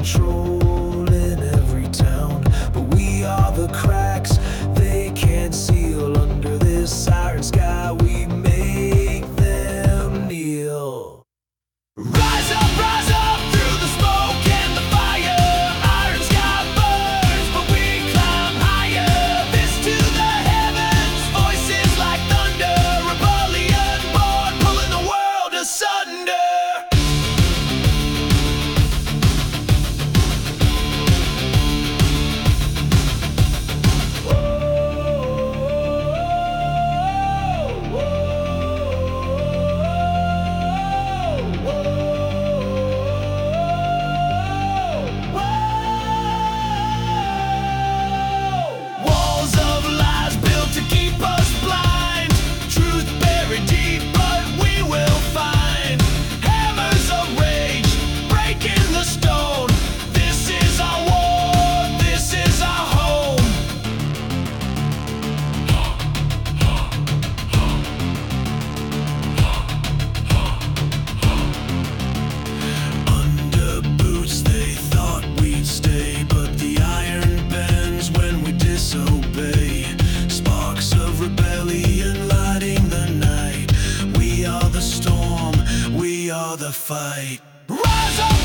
control in every town, but we are the cracks they can't seal. Under this siren sky we make them kneel. Rise up through the smoke and the fire. Iron sky burns, but we climb higher. This to the heavens, voices like thunder. Rebellion born, pulling the world asunder. The fight. Rise up!